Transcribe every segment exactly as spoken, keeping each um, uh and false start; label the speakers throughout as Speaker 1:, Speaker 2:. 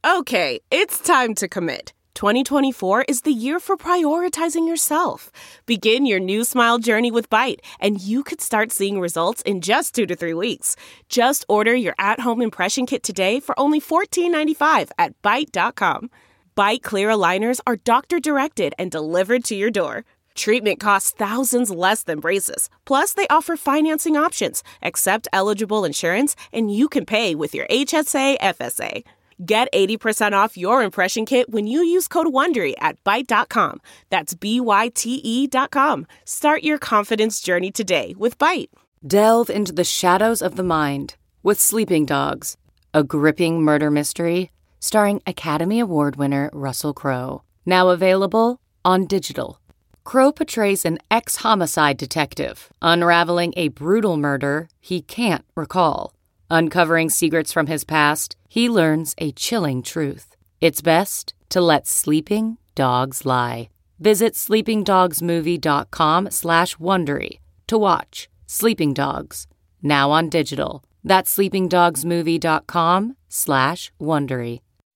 Speaker 1: Okay, it's time to commit. twenty twenty-four is the year for prioritizing yourself. Begin your new smile journey with Byte, and you could start seeing results in just two to three weeks. Just order your at-home impression kit today for only fourteen ninety-five at byte dot com. Byte clear aligners are doctor-directed and delivered to your door. Treatment costs thousands less than braces. Plus, they offer financing options, accept eligible insurance, and you can pay with your H S A F S A. Get eighty percent off your impression kit when you use code WONDERY at byte dot com. That's B Y T E dot com. Start your confidence journey today with Byte.
Speaker 2: Delve into the shadows of the mind with Sleeping Dogs, a gripping murder mystery starring Academy Award winner Russell Crowe. Now available on digital. Crowe portrays an ex-homicide detective unraveling a brutal murder he can't recall. Uncovering secrets from his past, he learns a chilling truth. It's best to let sleeping dogs lie. Visit sleepingdogsmovie.com slash Wondery to watch Sleeping Dogs, now on digital. That's sleepingdogsmovie.com slash Wondery.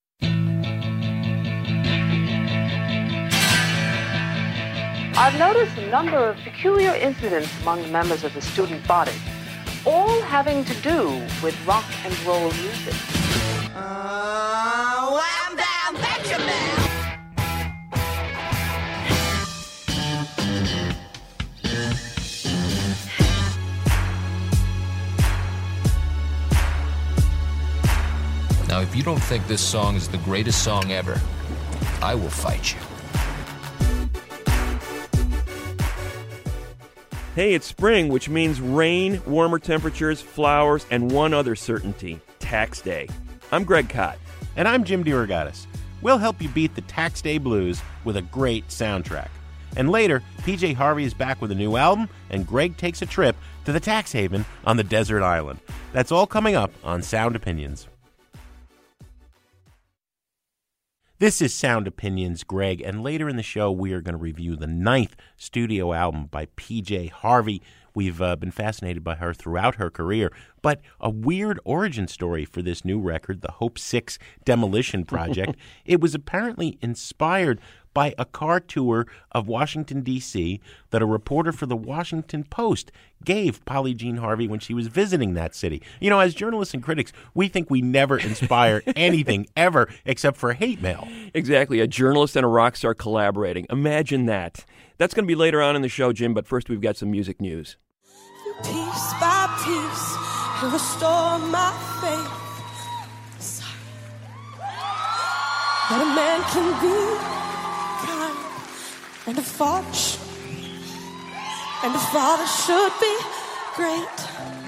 Speaker 3: I've noticed a number of peculiar incidents among the members of the student body, all having to do with rock and roll music.
Speaker 4: Uh, wham down Benjamin!
Speaker 5: Now, if you don't think this song is the greatest song ever, I will fight you.
Speaker 6: Hey, it's spring, which means rain, warmer temperatures, flowers, and one other certainty, tax day. I'm Greg Kot.
Speaker 7: And I'm Jim DeRogatis. We'll help you beat the tax day blues with a great soundtrack. And later, P J Harvey is back with a new album, and Greg takes a trip to the tax haven on the desert island. That's all coming up on Sound Opinions. This is Sound Opinions, Greg, and later in the show we are going to review the ninth studio album by P J Harvey. We've uh, been fascinated by her throughout her career, but a weird origin story for this new record, the Hope six Demolition Project. It was apparently inspired by a car tour of Washington, D C that a reporter for the Washington Post gave Polly Jean Harvey when she was visiting that city. You know, as journalists and critics, we think we never inspire anything ever except for hate mail.
Speaker 6: Exactly, a journalist and a rock star collaborating. Imagine that. That's going to be later on in the show, Jim, but first we've got some music news.
Speaker 8: Piece by piece, and restore my faith. Sorry. That a man can be kind and a father sh- and a father should be great.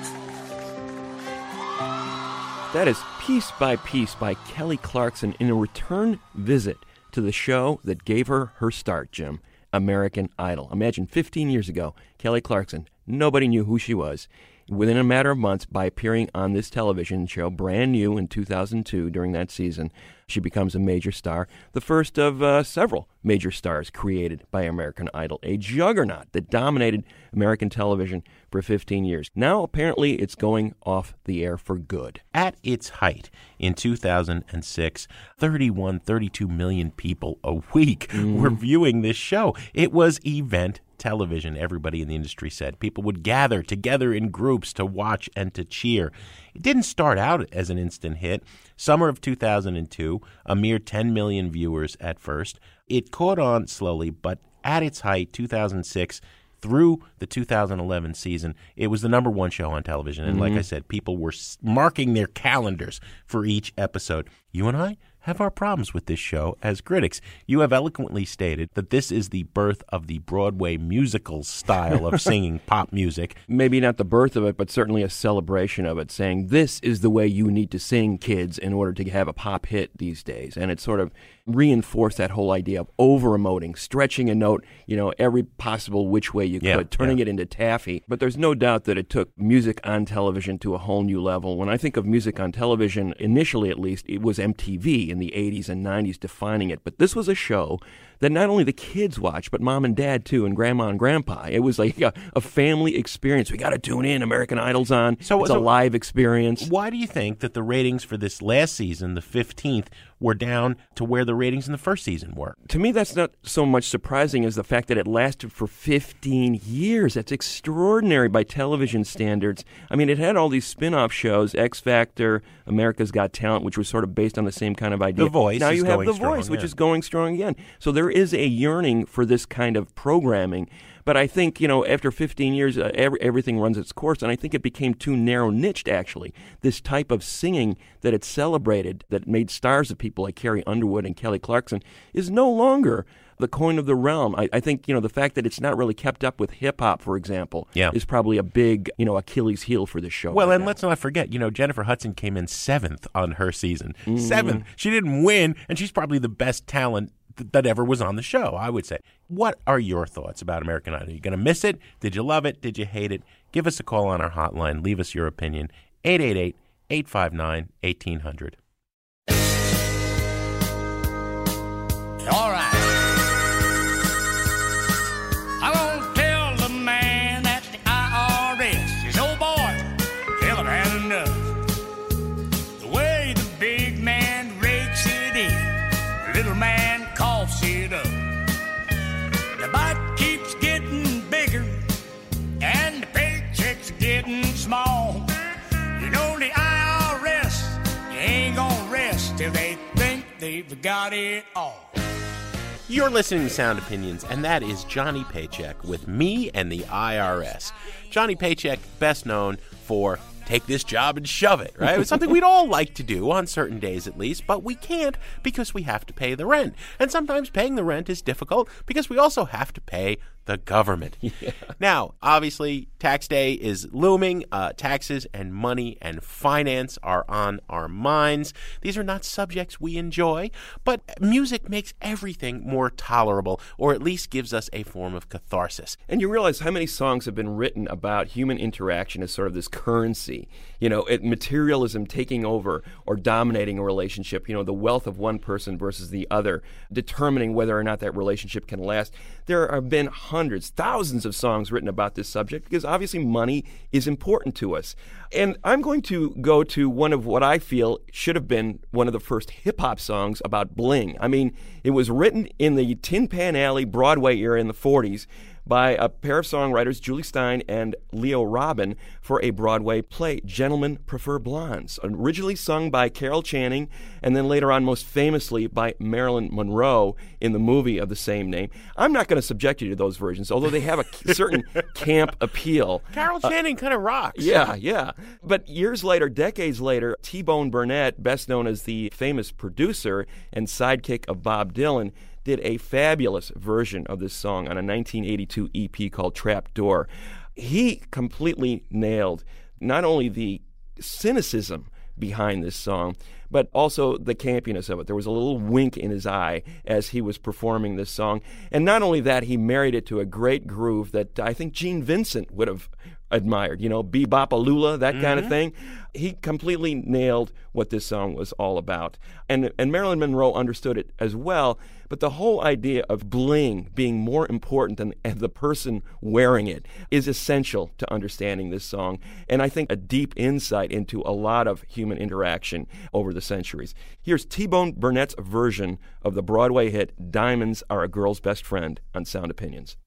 Speaker 6: That is Piece by Piece by Kelly Clarkson in a return visit to the show that gave her her start, Jim, American Idol. Imagine fifteen years ago, Kelly Clarkson, nobody knew who she was. Within a matter of months, by appearing on this television show, brand new in two thousand two, during that season, she becomes a major star, the first of uh, several major stars created by American Idol, a juggernaut that dominated American television for fifteen years. Now, apparently, it's going off the air for good.
Speaker 7: At its height in two thousand six, thirty-one, thirty-two million people a week mm. were viewing this show. It was event television, everybody in the industry said. People would gather together in groups to watch and to cheer. It didn't start out as an instant hit. Summer of two thousand two, a mere ten million viewers at first. It caught on slowly, but at its height, two thousand six, through the two thousand eleven season, it was the number one show on television. And mm-hmm. like I said, people were marking their calendars for each episode. You and I have our problems with this show as critics. You have eloquently stated that this is the birth of the Broadway musical style of singing pop music.
Speaker 6: Maybe not the birth of it, but certainly a celebration of it, saying this is the way you need to sing, kids, in order to have a pop hit these days. And it sort of reinforced that whole idea of over-emoting, stretching a note, you know, every possible which way you
Speaker 7: yeah,
Speaker 6: could, turning
Speaker 7: yeah.
Speaker 6: it into taffy. But there's no doubt that it took music on television to a whole new level. When I think of music on television, initially at least, it was M T V. key in the eighties and nineties defining it. But this was a show that not only the kids watched, but mom and dad too, and grandma and grandpa. It was like a, a family experience. We got to tune in. American Idol's on.
Speaker 7: So
Speaker 6: it's
Speaker 7: so
Speaker 6: a live experience.
Speaker 7: Why do you think that the ratings for this last season, the fifteenth, were down to where the ratings in the first season were?
Speaker 6: To me, that's not so much surprising as the fact that it lasted for fifteen years. That's extraordinary by television standards. I mean, it had all these spin-off shows, X Factor, America's Got Talent, which was sort of based on the same kind of idea.
Speaker 7: The Voice
Speaker 6: Now
Speaker 7: is
Speaker 6: you have
Speaker 7: going
Speaker 6: The
Speaker 7: strong,
Speaker 6: Voice, which
Speaker 7: yeah.
Speaker 6: is going strong again. So there is a yearning for this kind of programming. But I think, you know, after fifteen years, uh, every, everything runs its course, and I think it became too narrow-niched, actually. This type of singing that it celebrated, that made stars of people like Carrie Underwood and Kelly Clarkson, is no longer the coin of the realm. I, I think, you know, the fact that it's not really kept up with hip-hop, for example,
Speaker 7: yeah.
Speaker 6: is probably a big, you know, Achilles heel for this show.
Speaker 7: Well,
Speaker 6: right
Speaker 7: and
Speaker 6: now.
Speaker 7: let's not forget, you know, Jennifer Hudson came in seventh on her season.
Speaker 6: Mm.
Speaker 7: Seventh. She didn't win, and she's probably the best talent that ever was on the show, I would say. What are your thoughts about American Idol? Are you going to miss it? Did you love it? Did you hate it? Give us a call on our hotline. Leave us your opinion. eight eight eight, eight five nine, one eight hundred.
Speaker 9: All right. I'm going to tell the man at the I R S, his old boy, hell, I've had enough. The way the big man rakes it in, the little man coughs it up. The bite keeps getting bigger, and the paychecks getting small. You know the I R S, you ain't gonna rest till they think they've got it all.
Speaker 7: You're listening to Sound Opinions, and that is Johnny Paycheck with me and the I R S. Johnny Paycheck, best known for take this job and shove it, right? It's something we'd all like to do on certain days at least, but we can't because we have to pay the rent. And sometimes paying the rent is difficult because we also have to pay the government. Yeah. Now, obviously, tax day is looming. Uh, taxes and money and finance are on our minds. These are not subjects we enjoy, but music makes everything more tolerable, or at least gives us a form of catharsis.
Speaker 6: And you realize how many songs have been written about human interaction as sort of this currency, you know, it, materialism taking over or dominating a relationship, you know, the wealth of one person versus the other, determining whether or not that relationship can last. There have been hundreds, thousands of songs written about this subject because obviously money is important to us. And I'm going to go to one of what I feel should have been one of the first hip-hop songs about bling. I mean, it was written in the Tin Pan Alley Broadway era in the forties by a pair of songwriters, Julie Stein and Leo Robin, for a Broadway play, Gentlemen Prefer Blondes, originally sung by Carol Channing and then later on most famously by Marilyn Monroe in the movie of the same name. I'm not going to subject you to those versions, although they have a certain camp appeal.
Speaker 7: Carol Channing uh, kind of rocks.
Speaker 6: Yeah, yeah. But years later, decades later, T-Bone Burnett, best known as the famous producer and sidekick of Bob Dylan, did a fabulous version of this song on a nineteen eighty-two E P called Trap Door. He completely nailed not only the cynicism behind this song, but also the campiness of it. There was a little wink in his eye as he was performing this song. And not only that, he married it to a great groove that I think Gene Vincent would have admired, you know, Bebop-a-lula, that mm-hmm. kind of thing. He completely nailed what this song was all about. And and Marilyn Monroe understood it as well, but the whole idea of bling being more important than the person wearing it is essential to understanding this song, and I think a deep insight into a lot of human interaction over the centuries. Here's T-Bone Burnett's version of the Broadway hit Diamonds Are a Girl's Best Friend on Sound Opinions.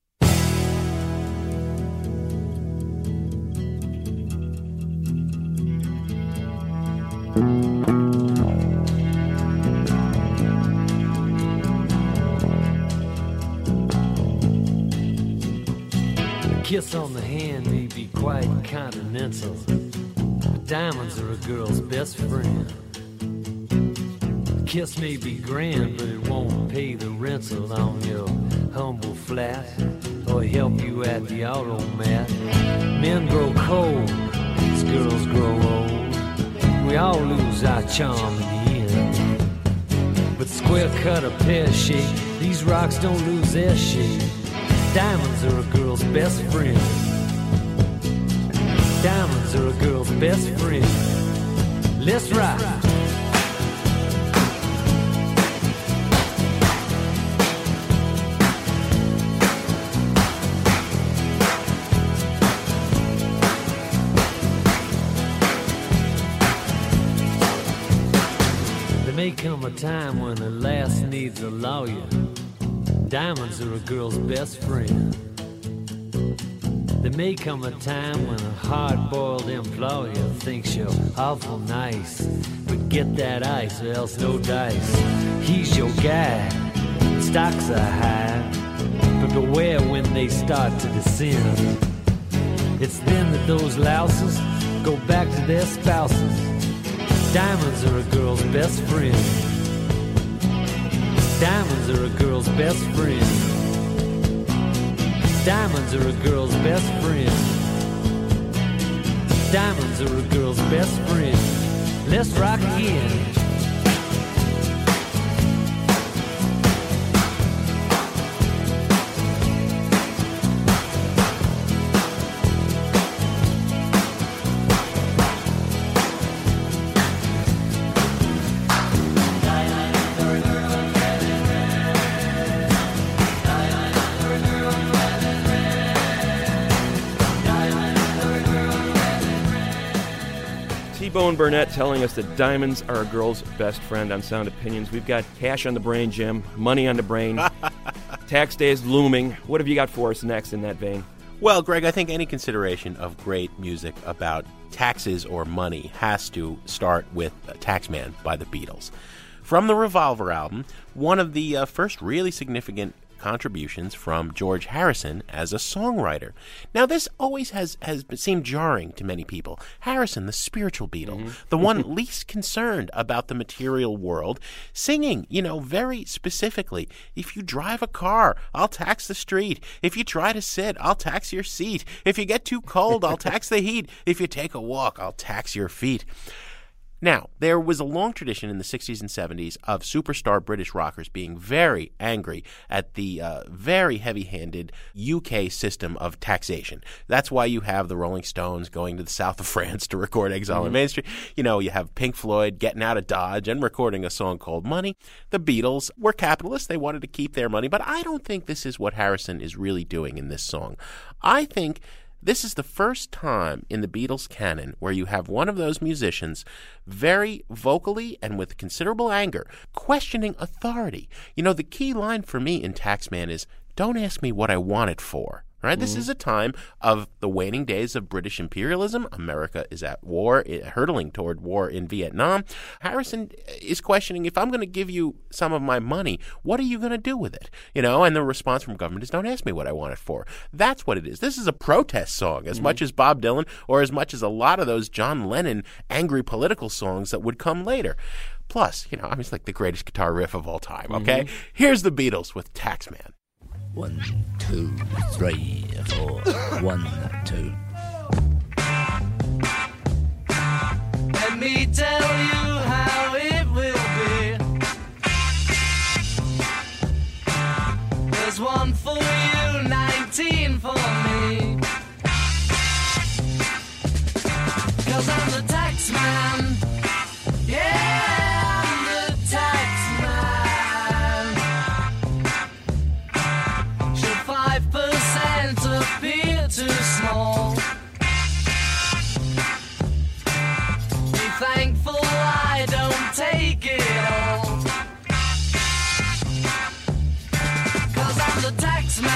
Speaker 10: A kiss on the hand may be quite continental, but diamonds are a girl's best friend. A kiss may be grand, but it won't pay the rental on your humble flat or help you at the automat. Men grow cold as girls grow old. We all lose our charm in the end. But square cut or pear shape, these rocks don't lose their shape. Diamonds are a girl's best friend. Diamonds are a girl's best friend. Let's ride. come a time when a lass needs a lawyer. Diamonds are a girl's best friend. There may come a time when a hard-boiled employer thinks you're awful nice, but get that ice or else no dice. He's your guy, stocks are high, but beware when they start to descend. It's then that those louses go back to their spouses. Diamonds are a girl's best friend. Diamonds are a girl's best friend. Diamonds are a girl's best friend. Diamonds are a girl's best friend. Let's rock again.
Speaker 6: T-Bone Burnett telling us that diamonds are a girl's best friend on Sound Opinions. We've got cash on the brain, Jim, money on the brain. Tax day is looming. What have you got for us next in that vein?
Speaker 7: Well, Greg, I think any consideration of great music about taxes or money has to start with Taxman by the Beatles. From the Revolver album, one of the uh, first really significant contributions from George Harrison as a songwriter. Now, this always has, has seemed jarring to many people. Harrison, the spiritual Beatle, mm-hmm. the one least concerned about the material world, singing, you know, very specifically, if you drive a car, I'll tax the street. If you try to sit, I'll tax your seat. If you get too cold, I'll tax the heat. If you take a walk, I'll tax your feet. Now, there was a long tradition in the sixties and seventies of superstar British rockers being very angry at the uh, very heavy-handed U K system of taxation. That's why you have the Rolling Stones going to the south of France to record Exile
Speaker 6: Mm-hmm.
Speaker 7: on Main Street. You know, you have Pink Floyd getting out of Dodge and recording a song called Money. The Beatles were capitalists. They wanted to keep their money. But I don't think this is what Harrison is really doing in this song. I think this is the first time in the Beatles canon where you have one of those musicians very vocally and with considerable anger questioning authority. You know, the key line for me in Taxman is, don't ask me what I want it for. Right? Mm-hmm. This is a time of the waning days of British imperialism. America is at war, hurtling toward war in Vietnam. Harrison is questioning, if I'm going to give you some of my money, what are you going to do with it? You know, and the response from government is, don't ask me what I want it for. That's what it is. This is a protest song as mm-hmm. much as Bob Dylan or as much as a lot of those John Lennon angry political songs that would come later. Plus, you know, I mean, it's like the greatest guitar riff of all time, okay? Mm-hmm. Here's the Beatles with Taxman.
Speaker 11: One, two, three, four. One, two.
Speaker 12: Let me tell you how it will be. There's one for you, nineteen for me. 'Cause I'm the tax man. Yeah, I'm the tax man. Should five percent appear too small? Be thankful I don't take it all. 'Cause I'm the tax man.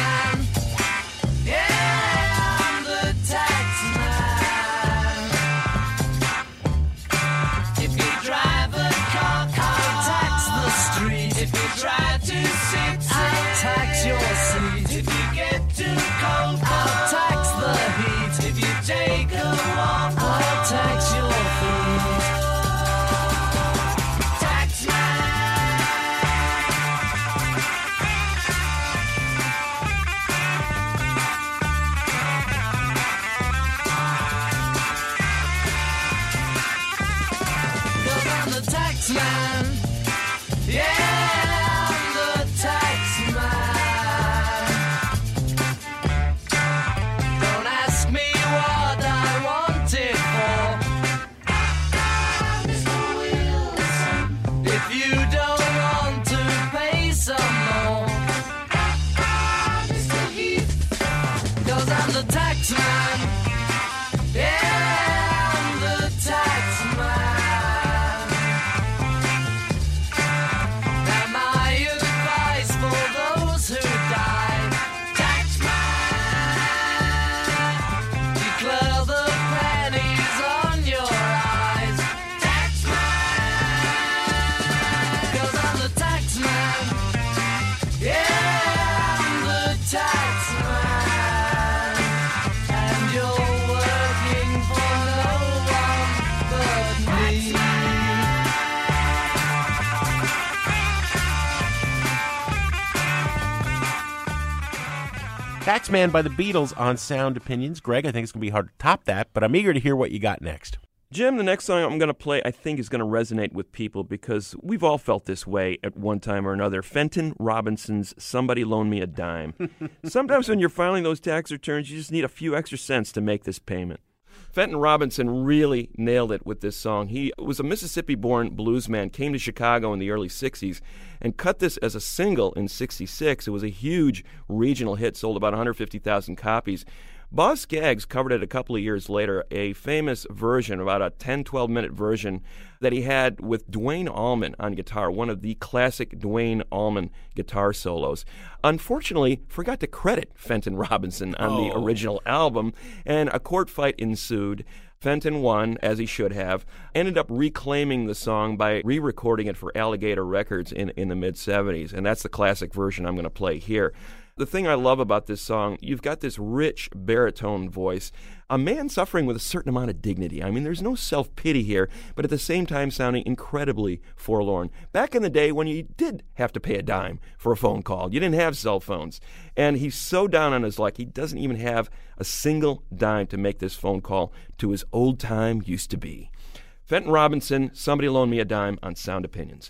Speaker 7: Taxman by the Beatles on Sound Opinions. Greg, I think it's going to be hard to top that, but I'm eager to hear what you got next.
Speaker 6: Jim, the next song I'm going to play I think is going to resonate with people because we've all felt this way at one time or another. Fenton Robinson's Somebody Loan Me a Dime. Sometimes when you're filing those tax returns, you just need a few extra cents to make this payment. Fenton Robinson really nailed it with this song. He was a Mississippi-born bluesman, came to Chicago in the early sixties, and cut this as a single in sixty-six. It was a huge regional hit, sold about one hundred fifty thousand copies. Boz Scaggs covered it a couple of years later, a famous version, about a ten, twelve-minute version that he had with Duane Allman on guitar, one of the classic Duane Allman guitar solos. Unfortunately, forgot to credit Fenton Robinson on oh. the original album, and a court fight ensued. Fenton won, as he should have, ended up reclaiming the song by re-recording it for Alligator Records in, in the mid-seventies, and that's the classic version I'm going to play here. The thing I love about this song, you've got this rich baritone voice, a man suffering with a certain amount of dignity. I mean, there's no self-pity here, but at the same time sounding incredibly forlorn. Back in the day when you did have to pay a dime for a phone call, you didn't have cell phones, and he's so down on his luck, he doesn't even have a single dime to make this phone call to his old time used to be. Fenton Robinson, Somebody Loan Me a Dime on Sound Opinions.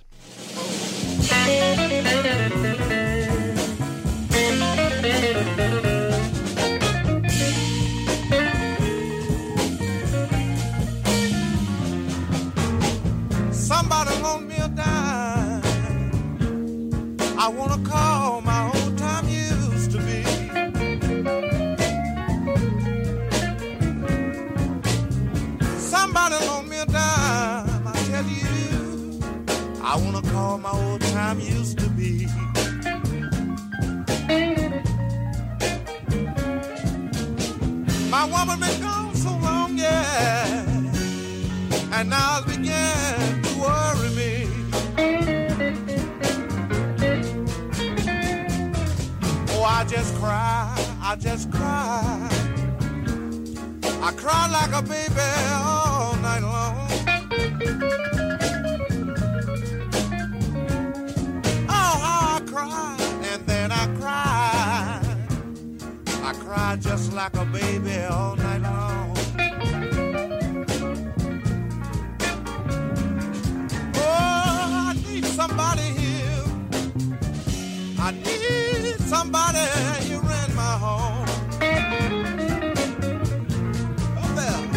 Speaker 13: Somebody loan me a dime. I wanna call my old time used to be. Somebody loan me a dime. I tell you, I wanna call my old time used to be. My woman been gone so long, yeah, and now it's began to worry me. Oh, I just cry, I just cry. I cry like a baby all night long. Oh, how I cry, and then I cry. I cry just like a baby all night long. Oh, I need somebody here. I need somebody here in my home. Oh, there.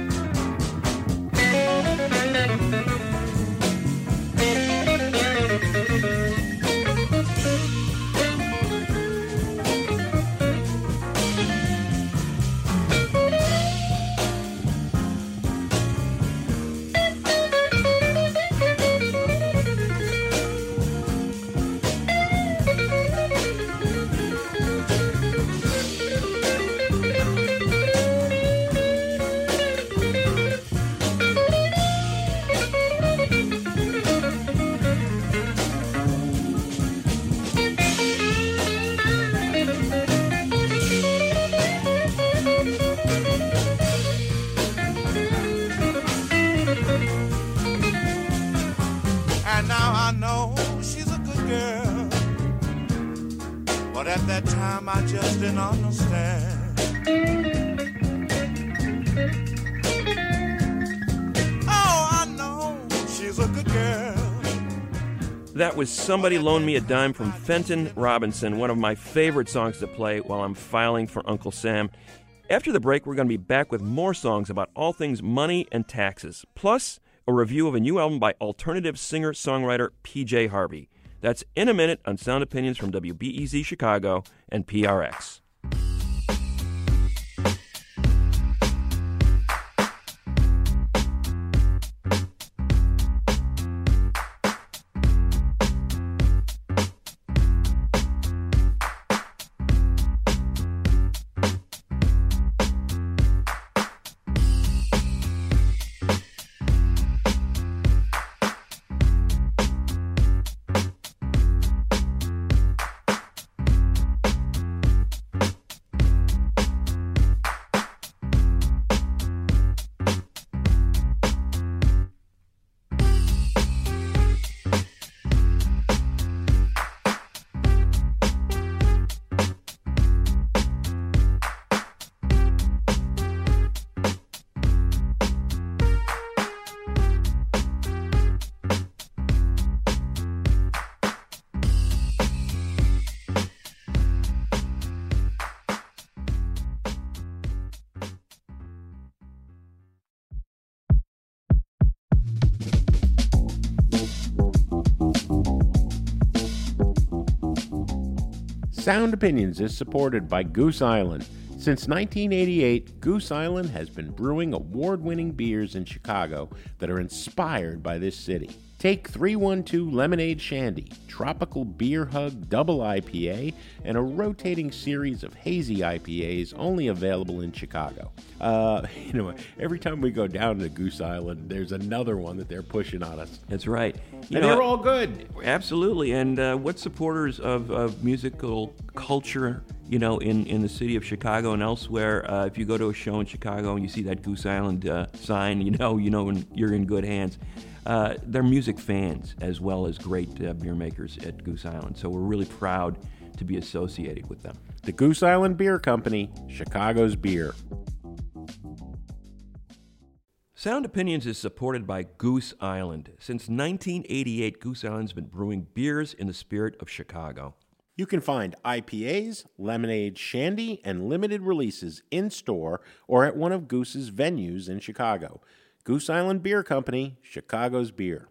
Speaker 13: And now I know she's a good girl, but at that time I just didn't understand. Oh, I know she's a good girl.
Speaker 6: That was Somebody Loan Me a Dime from Fenton Robinson, one of my favorite songs to play while I'm filing for Uncle Sam. After the break, we're going to be back with more songs about all things money and taxes, plus a review of a new album by alternative singer-songwriter P J Harvey. That's in a minute on Sound Opinions from W B E Z Chicago and P R X.
Speaker 7: Sound Opinions is supported by Goose Island. Since nineteen eighty-eight, Goose Island has been brewing award-winning beers in Chicago that are inspired by this city. Take three one two Lemonade Shandy, Tropical Beer Hug Double I P A, and a rotating series of hazy I P As only available in Chicago. Uh, you know, every time we go down to Goose Island, there's another one that they're pushing on us.
Speaker 6: That's right. You
Speaker 7: and
Speaker 6: know,
Speaker 7: they're all good.
Speaker 6: Absolutely. And uh, what supporters of, of musical culture, you know, in, in the city of Chicago and elsewhere, uh, if you go to a show in Chicago and you see that Goose Island uh, sign, you know, you know you're in good hands. Uh, they're music fans as well as great uh, beer makers at Goose Island. So we're really proud to be associated with them.
Speaker 7: The Goose Island Beer Company, Chicago's beer.
Speaker 6: Sound Opinions is supported by Goose Island. Since nineteen eighty-eight, Goose Island's been brewing beers in the spirit of Chicago.
Speaker 7: You can find I P As, lemonade, shandy, and limited releases in-store or at one of Goose's venues in Chicago. Goose Island Beer Company, Chicago's beer.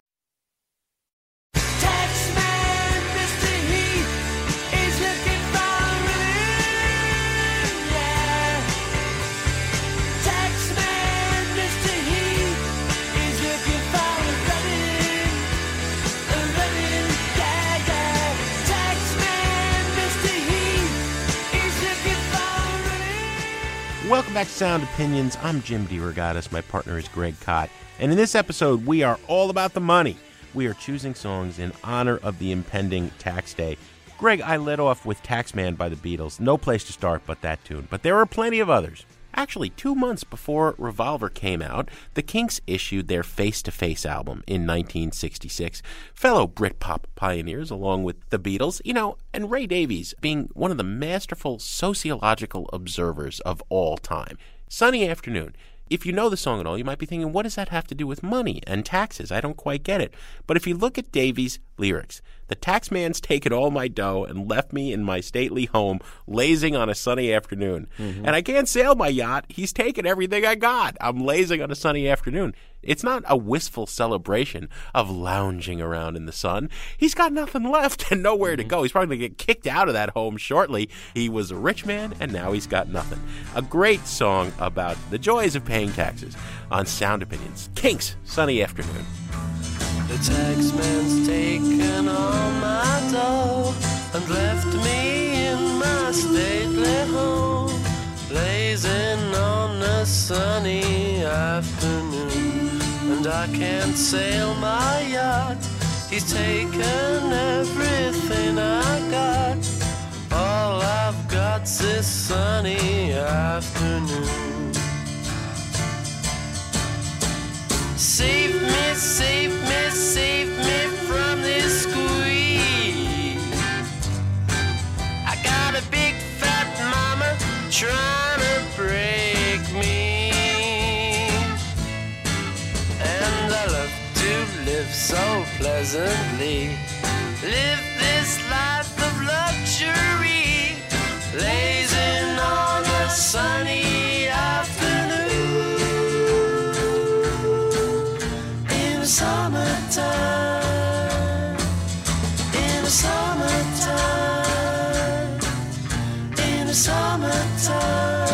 Speaker 7: Welcome back to Sound Opinions. I'm Jim DeRogatis. My partner is Greg Kot. And in this episode, we are all about the money. We are choosing songs in honor of the impending tax day. Greg, I led off with Taxman by the Beatles. No place to start but that tune. But there are plenty of others. Actually, two months before Revolver came out, the Kinks issued their Face to Face album in nineteen sixty-six. Fellow Britpop pioneers, along with the Beatles, you know, and Ray Davies being one of the masterful sociological observers of all time. Sunny Afternoon. If you know the song at all, you might be thinking, what does that have to do with money and taxes? I don't quite get it. But if you look at Davies' lyrics, the tax man's taken all my dough and left me in my stately home, lazing on a sunny afternoon. Mm-hmm. And I can't sail my yacht. He's taken everything I got. I'm lazing on a sunny afternoon. It's not a wistful celebration of lounging around in the sun. He's got nothing left and nowhere to go. He's probably going to get kicked out of that home shortly. He was a rich man, and now he's got nothing. A great song about the joys of paying taxes on Sound Opinions. Kinks, Sunny Afternoon.
Speaker 12: The taxman's taken all my dough and left me in my stately home, blazing on a sunny afternoon. And I can't sail my yacht. He's taken everything I got. All I've got's this sunny afternoon. Save me, save me, save me from this squeeze. I got a big fat mama trying to break me. And I love to live so pleasantly. Live this life of luxury, lazing on a sunny afternoon. In the summertime, in the summertime, in the summertime.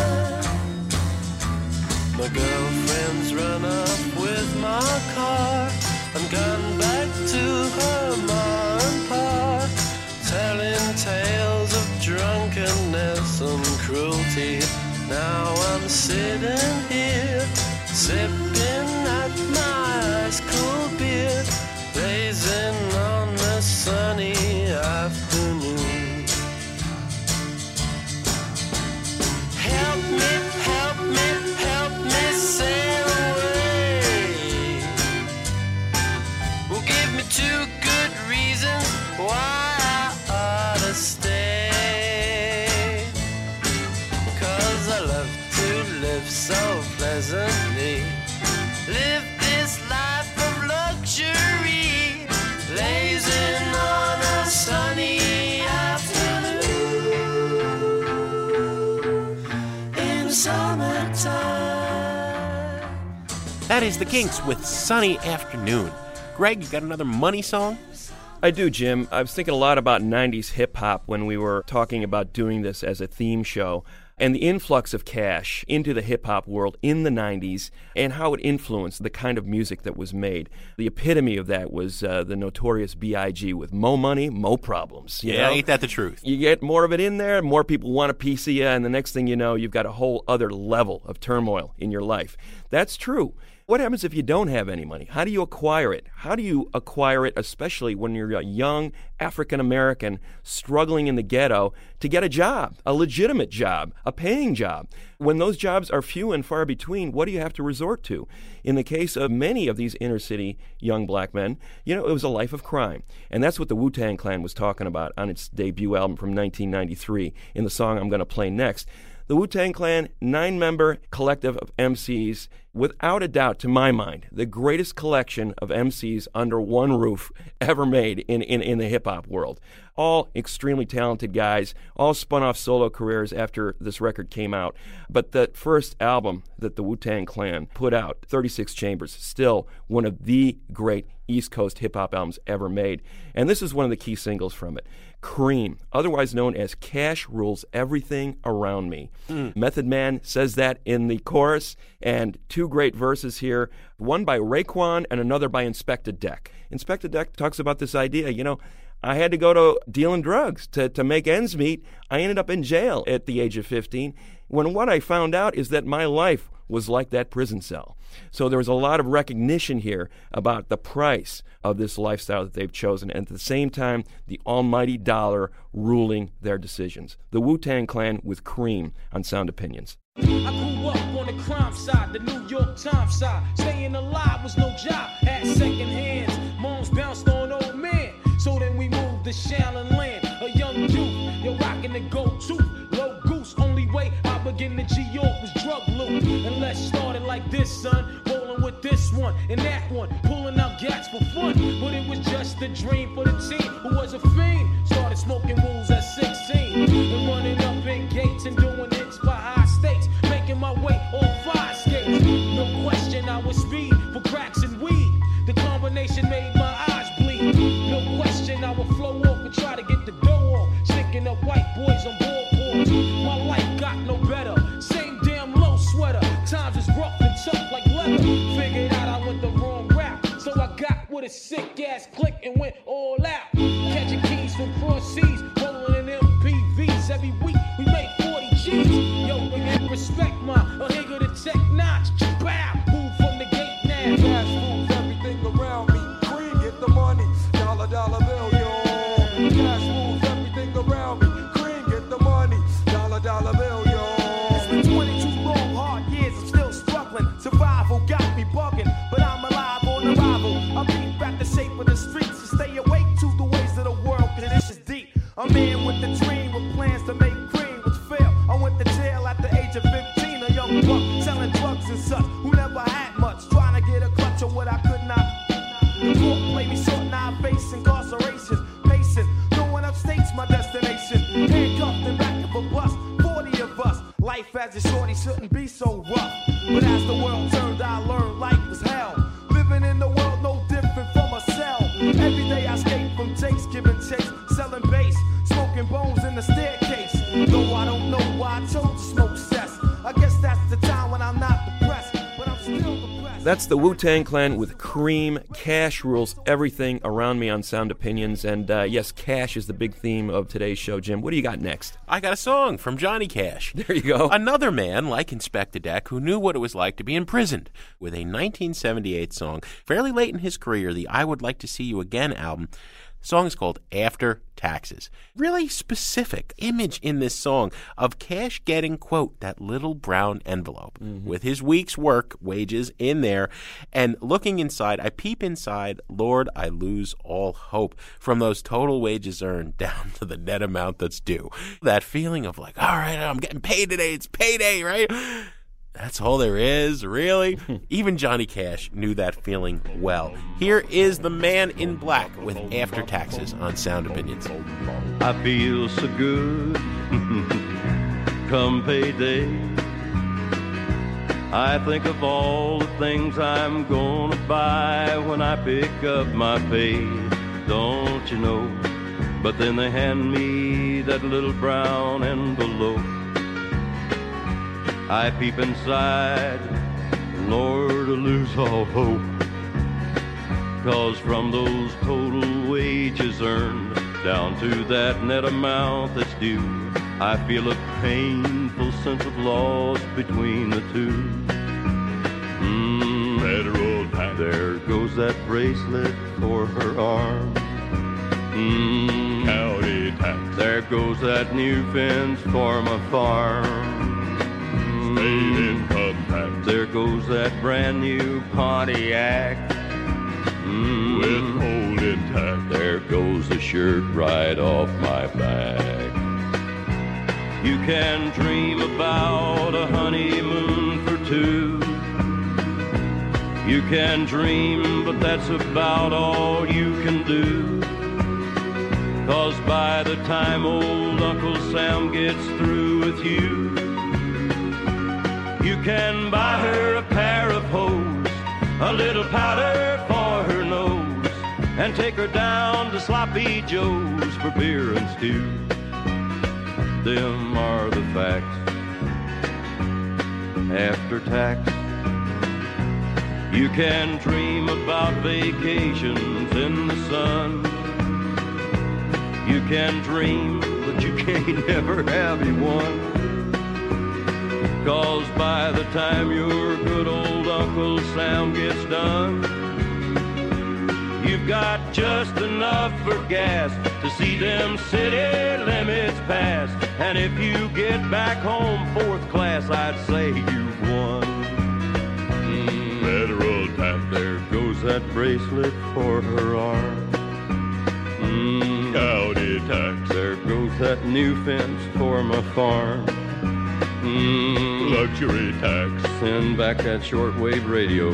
Speaker 12: My girlfriend's run up with my car and gone back to her ma and pa, telling tales of drunkenness and cruelty. Now I'm sitting here, sipping at my ice cold beer, blazing on a sunny afternoon. Help me, help me, help me sail away. Well, give me two good reasons why I ought to stay. 'Cause I love to live so pleasantly. Live this life of luxury, lazing on a sunny afternoon. In the summertime.
Speaker 7: That is the Kinks with Sunny Afternoon. Greg, you got another money song?
Speaker 6: I do, Jim. I was thinking a lot about nineties hip-hop when we were talking about doing this as a theme show, and the influx of cash into the hip-hop world in the nineties and how it influenced the kind of music that was made. The epitome of that was uh, the notorious B I G with Mo Money, Mo Problems. You
Speaker 7: yeah,
Speaker 6: know?
Speaker 7: Ain't that the truth?
Speaker 6: You get more of it in there, more people want a piece of you, and the next thing you know, you've got a whole other level of turmoil in your life. That's true. What happens if you don't have any money? How do you acquire it? How do you acquire it, especially when you're a young African-American struggling in the ghetto to get a job, a legitimate job, a paying job? When those jobs are few and far between, what do you have to resort to? In the case of many of these inner-city young black men, you know, it was a life of crime. And that's what the Wu-Tang Clan was talking about on its debut album from nineteen ninety-three in the song I'm going to play next. The Wu-Tang Clan, nine-member collective of M Cs, without a doubt, to my mind, the greatest collection of M Cs under one roof ever made in, in, in the hip-hop world. All extremely talented guys, all spun off solo careers after this record came out. But the first album that the Wu-Tang Clan put out, thirty-six Chambers, still one of the great East Coast hip-hop albums ever made. And this is one of the key singles from it. Cream, otherwise known as Cash Rules Everything Around Me. Mm. Method Man says that in the chorus, and two great verses here, one by Raekwon and another by Inspector Deck. Inspector Deck talks about this idea, you know, I had to go to dealing drugs to, to make ends meet. I ended up in jail at the age of fifteen, when what I found out is that my life was like that prison cell. So there was a lot of recognition here about the price of this lifestyle that they've chosen, and at the same time, the almighty dollar ruling their decisions. The Wu-Tang Clan with Cream on Sound Opinions.
Speaker 14: I grew up on the crime side, the New York Times side. Staying alive was no job, had second hands. Moms bounced on old men, so then we moved to Shaolin Land. A young youth, you're rocking the go-to, low goose. Only way I begin to G-York was drug loot. And let's start it like this, son. Rolling with this one and that one, pulling out gats for fun. But it was just a dream for the team who was a fiend. Started smoking wools at sixteen and running up in gates and doing hits by high stakes, making my way on fire skates. No question, I was speed for cracks and weed. The combination made my eyes bleed. No question, I would flow off and try to get the dough off, sticking up white boys on board ports. My life got no better. Same damn low sweater. Times is rough and tough like leather. Figured out I went the wrong route, so I got with a sick ass click and went all out. Catching keys from cross seas, rolling in M P Vs every week. We made forty G's. Yo, and respect my a nigga to tech notch. Bow, move from the gate now.
Speaker 13: Cash moves everything around me. Cream, get the money. Dollar, dollar bill, yo. Cash moves everything around me. Cream, get the money. Dollar, dollar bill, yo.
Speaker 14: It's been twenty-two long, hard years. I'm still struggling. Survival got me bugging, but I'm alive on arrival. I beat back the shape of the streets to stay awake to the ways of the world, cause this is deep. A man with a dream with plans to make cream was fail. I went to jail at the age of fifteen, a young buck selling drugs and such, who never had much, trying to get a clutch on what I could not. The court played me short, now I face incarceration. Pacing, going upstate's my destination. Handcuffed in back of a bus, forty of us. Life as a shorty shouldn't be so rough. But as the world turned, I learned life was hell. Living in the world no different from a cell. Every day I escape from Jake's, giving chase, selling bass, smoking bones in the staircase. Though I don't know why I chose to smoke cess. I guess that's the time when I'm not depressed, but I'm still depressed.
Speaker 6: That's the Wu-Tang Clan with Cream. Cash rules everything around me on Sound Opinions. And uh, yes, cash is the big theme of today's show. Jim, what do you got next?
Speaker 7: I got a song from Johnny Cash.
Speaker 6: There you go.
Speaker 7: Another man like Inspector Deck who knew what it was like to be imprisoned with a nineteen seventy-eight song. Fairly late in his career, the I Would Like to See You Again album. The song is called After Taxes. Really specific image in this song of Cash getting, quote, that little brown envelope mm-hmm. with his week's work, wages in there, and looking inside, I peep inside, Lord, I lose all hope, from those total wages earned down to the net amount that's due. That feeling of like, all right, I'm getting paid today, it's payday, right? That's all there is, really? Even Johnny Cash knew that feeling well. Here is the Man in Black with After Taxes on Sound Opinions.
Speaker 15: I feel so good come payday. I think of all the things I'm gonna buy when I pick up my pay. don't you know? But then they hand me that little brown envelope. I peep inside, Lord, I lose all hope. 'Cause from those total wages earned down to that net amount that's due, I feel a painful sense of loss between the two. Mm, federal tax. There goes that bracelet for her arm. Mm, county tax. There goes that new fence for my farm. Mm, state income tax. There goes that brand new Pontiac. Mm, withholding tax. There goes the shirt right off my back. You can dream about a honeymoon for two. You can dream, but that's about all you can do. 'Cause by the time old Uncle Sam gets through with you, you can buy her a pair of hose, a little powder for her nose, and take her down to Sloppy Joe's for beer and stew. Them are the facts after tax. You can dream about vacations in the sun. You can dream, but you can't never have one. 'Cause by the time your good old Uncle Sam gets done, you've got just enough for gas to see them city limits pass. And if you get back home fourth class, I'd say you've won. Mm, federal tax. There goes that bracelet for her arm. Mm, county tax. There goes that new fence for my farm. Mm, luxury tax. Send back that shortwave radio.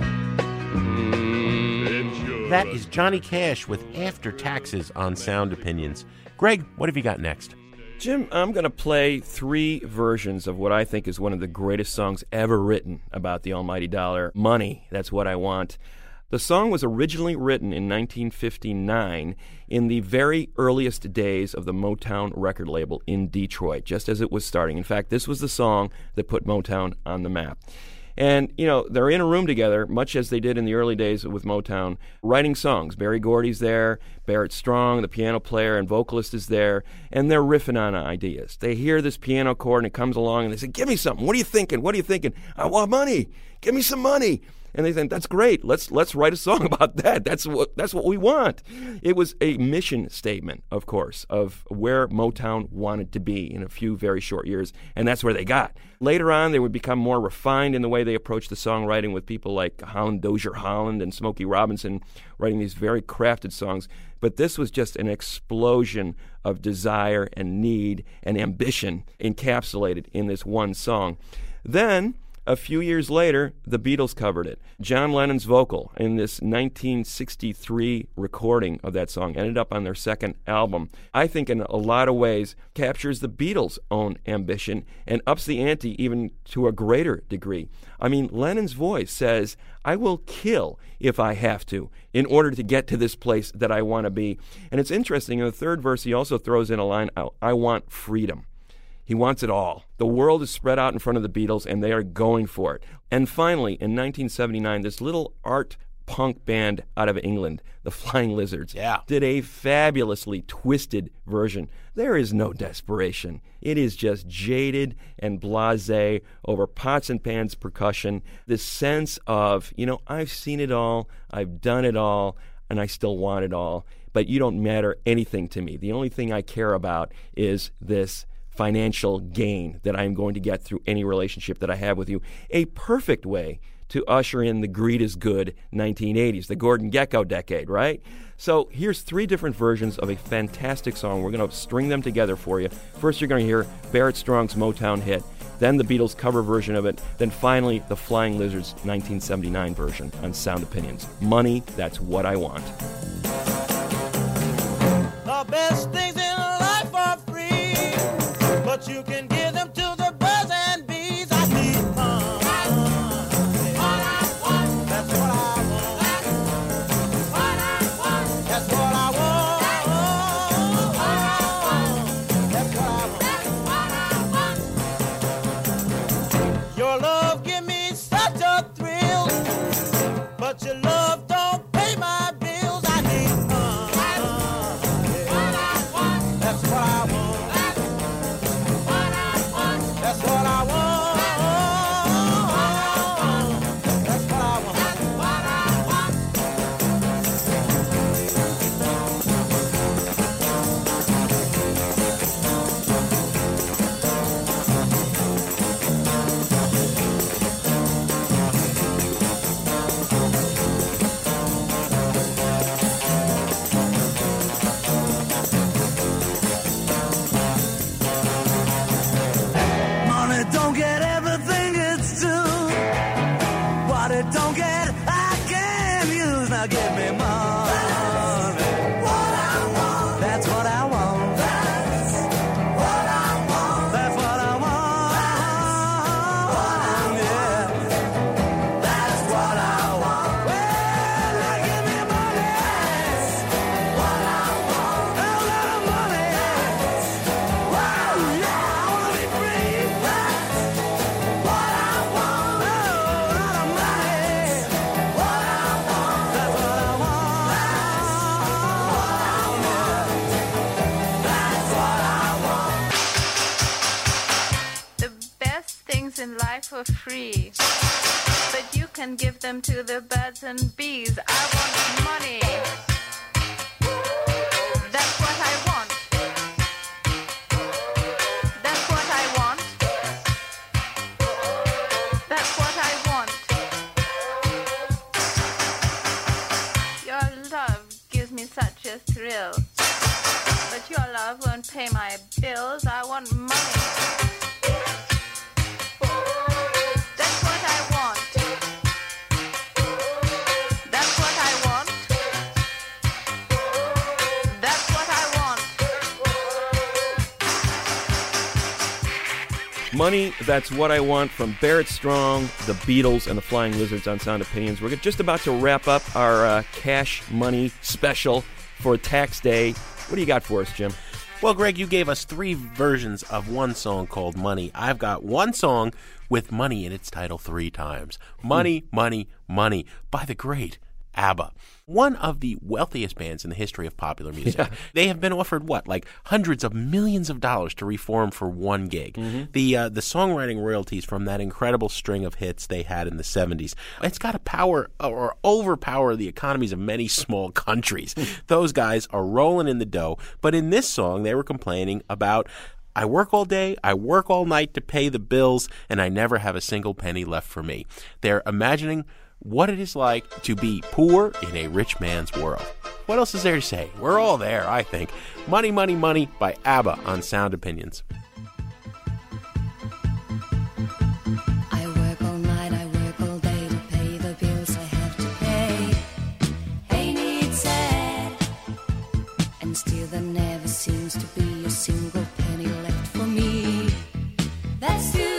Speaker 15: Mm,
Speaker 7: That is Johnny Cash with After Taxes on Sound Opinions. Greg, what have you got next?
Speaker 6: Jim, I'm going to play three versions of what I think is one of the greatest songs ever written about the almighty dollar. Money, That's What I Want. The song was originally written in nineteen fifty-nine in the very earliest days of the Motown record label in Detroit, just as it was starting. In fact, this was the song that put Motown on the map. And, you know, they're in a room together, much as they did in the early days with Motown, writing songs. Berry Gordy's there, Barrett Strong, the piano player and vocalist, is there, and they're riffing on ideas. They hear this piano chord, and it comes along, and they say, give me something. What are you thinking? What are you thinking? I want money. Give me some money. And they think, that's great. Let's let's write a song about that. That's what that's what we want. It was a mission statement, of course, of where Motown wanted to be in a few very short years, and that's where they got. Later on, they would become more refined in the way they approached the songwriting, with people like Holland Dozier Holland and Smokey Robinson writing these very crafted songs. But this was just an explosion of desire and need and ambition encapsulated in this one song. Then, a few years later, the Beatles covered it. John Lennon's vocal in this nineteen sixty-three recording of that song ended up on their second album. I think in a lot of ways captures the Beatles' own ambition and ups the ante even to a greater degree. I mean, Lennon's voice says, I will kill if I have to in order to get to this place that I want to be. And it's interesting, in the third verse, he also throws in a line, I want freedom. He wants it all. The world is spread out in front of the Beatles, and they are going for it. And finally, in nineteen seventy-nine, this little art punk band out of England, the Flying Lizards,
Speaker 7: yeah.
Speaker 6: did a fabulously twisted version. There is no desperation. It is just jaded and blasé over pots and pans percussion. This sense of, you know, I've seen it all, I've done it all, and I still want it all, but you don't matter anything to me. The only thing I care about is this financial gain that I'm going to get through any relationship that I have with you. A perfect way to usher in the greed is good nineteen eighties, the Gordon Gekko decade, right? So here's three different versions of a fantastic song. We're going to string them together for you. First, you're going to hear Barrett Strong's Motown hit, then the Beatles cover version of it, then finally the Flying Lizards nineteen seventy-nine version on Sound Opinions. Money, That's What I Want.
Speaker 12: The best things in life are free, but you can give them to the birds and bees. I need money. That's what I want. That's what I want. That's what I
Speaker 16: for free, but you can give them to the birds and bees. I want money. That's what I want. That's what I want. That's what I want. Your love gives me such a thrill, but your love won't pay my bills. I want money. That's what I want. That's what I want. That's what I
Speaker 6: want. Money, That's What I Want from Barrett Strong, the Beatles, and the Flying Lizards on Sound Opinions. We're just about to wrap up our uh, cash money special for tax day. What do you got for us, Jim?
Speaker 7: Well, Greg, you gave us three versions of one song called Money. I've got one song with money in its title three times. Money, hmm. Money, Money by the great ABBA. One of the wealthiest bands in the history of popular music. Yeah. They have been offered, what, like hundreds of millions of dollars to reform for one gig. Mm-hmm. The uh, the songwriting royalties from that incredible string of hits they had in the seventies. It's got to power or overpower the economies of many small countries. Those guys are rolling in the dough. But in this song, they were complaining about, I work all day, I work all night to pay the bills, and I never have a single penny left for me. They're imagining what it is like to be poor in a rich man's world. What else is there to say? We're all there, I think. Money, Money, Money by ABBA on Sound Opinions.
Speaker 17: I work all night, I work all day to pay the bills I have to pay. Ain't it sad? And still there never seems to be a single penny left for me. That's too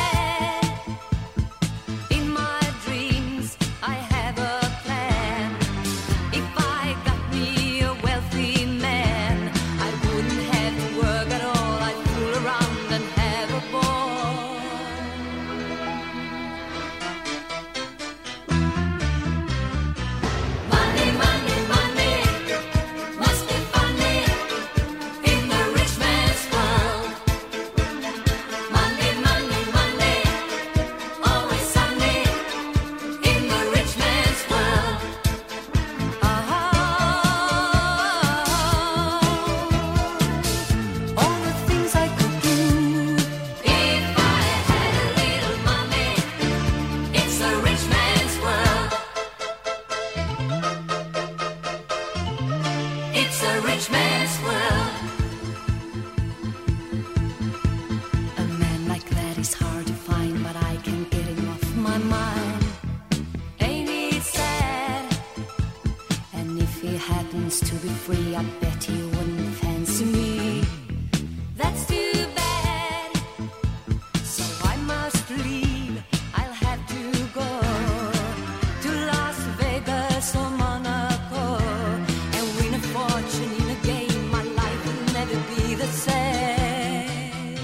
Speaker 17: to be free, I bet he wouldn't fancy me. That's too bad, so I must leave. I'll have to go to Las Vegas or Monaco and win a fortune in a game. My life will never be the same.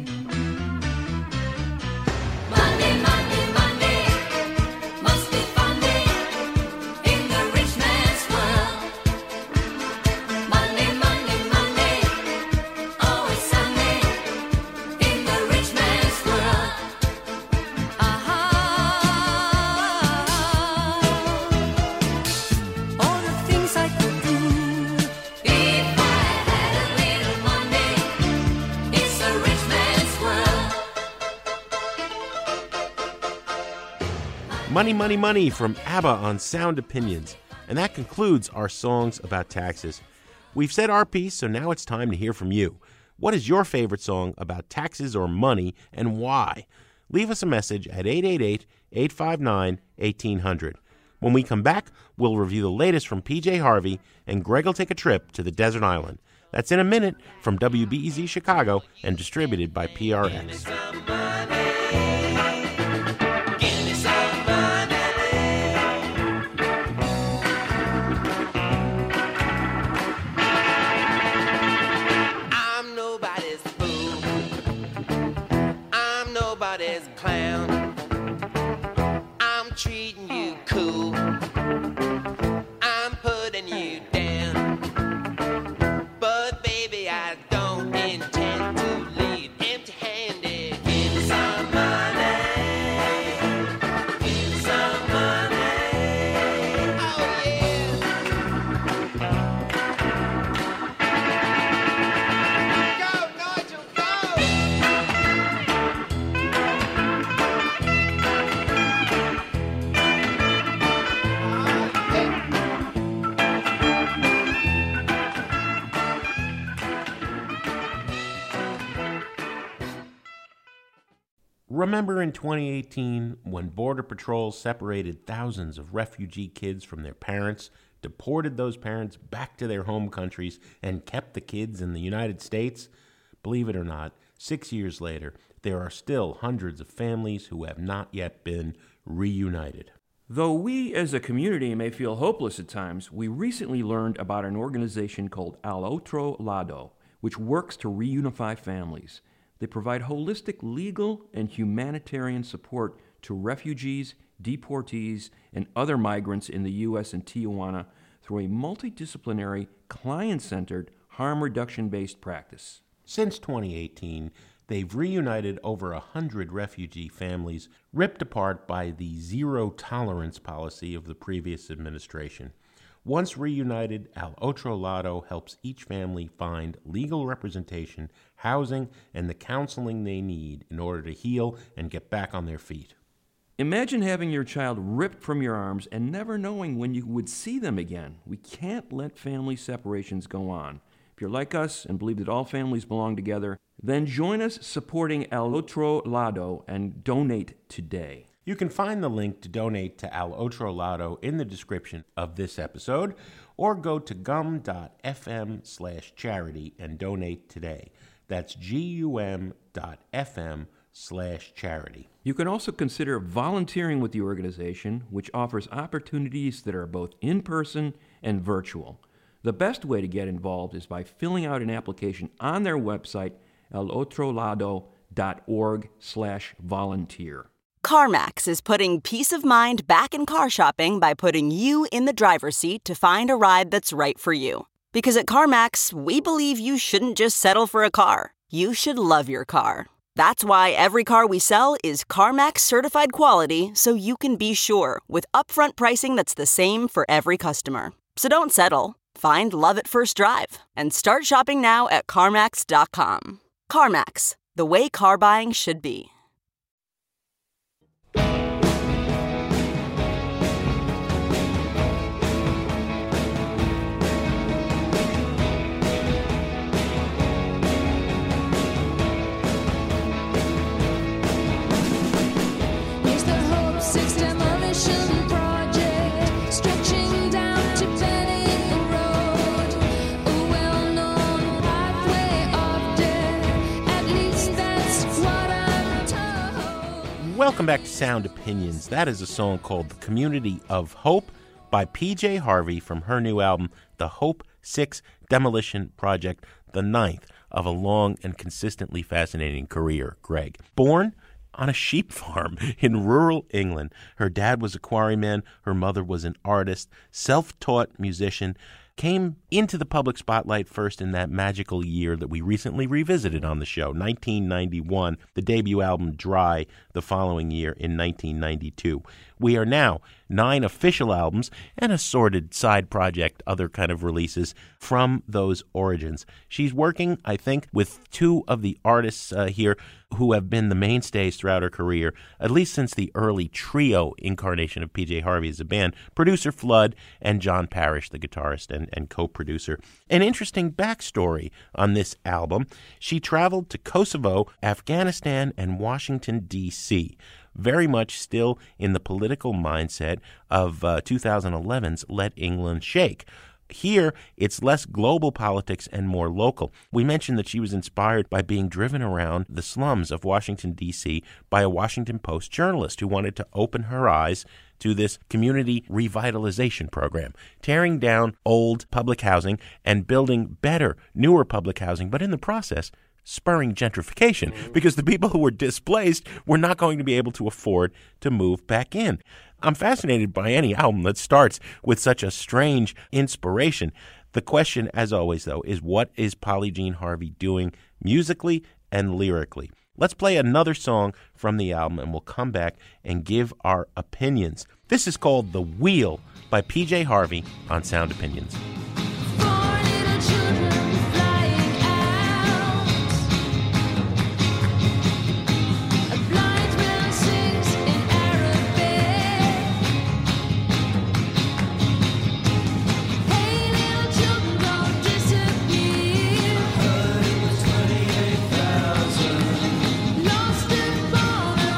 Speaker 17: Money, money, money must be funny in the rich man's world.
Speaker 7: Money, Money, Money from ABBA on Sound Opinions. And that concludes our songs about taxes. We've said our piece, so now it's time to hear from you. What is your favorite song about taxes or money, and why? Leave us a message at eight eight eight, eight five nine, one eight zero zero. When we come back, we'll review the latest from P J Harvey, and Greg will take a trip to the desert island. That's in a minute from W B E Z Chicago and distributed by P R X.
Speaker 18: Nobody's clown. I'm treating you cool. I'm putting you down. But baby, I don't intend to leave empty-handed. Give me some
Speaker 7: Remember in twenty eighteen when Border Patrol separated thousands of refugee kids from their parents, deported those parents back to their home countries, and kept the kids in the United States? Believe it or not, six years later, there are still hundreds of families who have not yet been reunited.
Speaker 6: Though we as a community may feel hopeless at times, we recently learned about an organization called Al Otro Lado, which works to reunify families. They provide holistic legal and humanitarian support to refugees, deportees, and other migrants in the U S and Tijuana through a multidisciplinary, client-centered, harm reduction-based practice.
Speaker 7: Since twenty eighteen, they've reunited over a hundred refugee families ripped apart by the zero-tolerance policy of the previous administration. Once reunited, Al Otro Lado helps each family find legal representation, housing, and the counseling they need in order to heal and get back on their feet.
Speaker 6: Imagine having your child ripped from your arms and never knowing when you would see them again. We can't let family separations go on. If you're like us and believe that all families belong together, then join us supporting Al Otro Lado and donate today.
Speaker 7: You can find the link to donate to Al Otro Lado in the description of this episode, or go to gum.fm slash charity and donate today. That's gum.fm slash charity.
Speaker 6: You can also consider volunteering with the organization, which offers opportunities that are both in-person and virtual. The best way to get involved is by filling out an application on their website, alotrolado.org slash volunteer.
Speaker 19: CarMax is putting peace of mind back in car shopping by putting you in the driver's seat to find a ride that's right for you. Because at CarMax, we believe you shouldn't just settle for a car. You should love your car. That's why every car we sell is CarMax certified quality, so you can be sure with upfront pricing that's the same for every customer. So don't settle. Find love at first drive and start shopping now at CarMax dot com. CarMax, the way car buying should be.
Speaker 7: Welcome back to Sound Opinions. That is a song called The Community of Hope by P J Harvey from her new album, The Hope six Demolition Project, the ninth of a long and consistently fascinating career, Greg. Born on a sheep farm in rural England, her dad was a quarryman, her mother was an artist, self-taught musician, came into the public spotlight first in that magical year that we recently revisited on the show, nineteen ninety-one, the debut album Dry the following year in nineteen ninety-two. We are now nine official albums and assorted side project, other kind of releases from those origins. She's working, I think, with two of the artists uh, here who have been the mainstays throughout her career, at least since the early trio incarnation of P J Harvey as a band, producer Flood and John Parrish, the guitarist and, and co-producer. An interesting backstory on this album: she traveled to Kosovo, Afghanistan, and Washington, D C, very much still in the political mindset of uh, twenty eleven's Let England Shake. Here, it's less global politics and more local. We mentioned that she was inspired by being driven around the slums of Washington, D C by a Washington Post journalist who wanted to open her eyes to this community revitalization program, tearing down old public housing and building better, newer public housing, but in the process, spurring gentrification, because the people who were displaced were not going to be able to afford to move back in. I'm fascinated by any album that starts with such a strange inspiration. The question, as always, though, is what is Polly Jean Harvey doing musically and lyrically? Let's play another song from the album, and we'll come back and give our opinions. This is called The Wheel by P J Harvey on Sound Opinions.
Speaker 8: Lost and fallen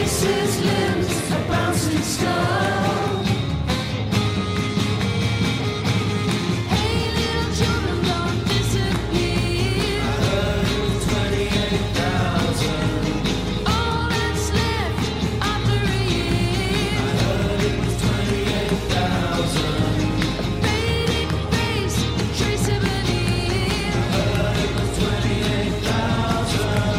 Speaker 8: faces, limbs, a bouncing skull. Hey, little children, don't disappear. I heard it was twenty-eight thousand. All that's left after a year. I heard it was twenty-eight thousand. A faded face, trace of an ear. I heard it was twenty-eight thousand.